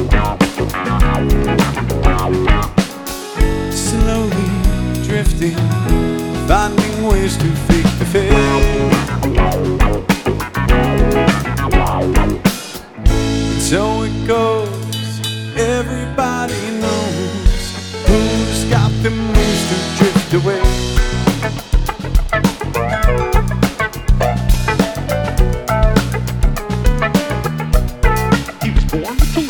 Slowly drifting, finding ways to fake the fade. And so it goes, everybody knows who's got the moves to drift away.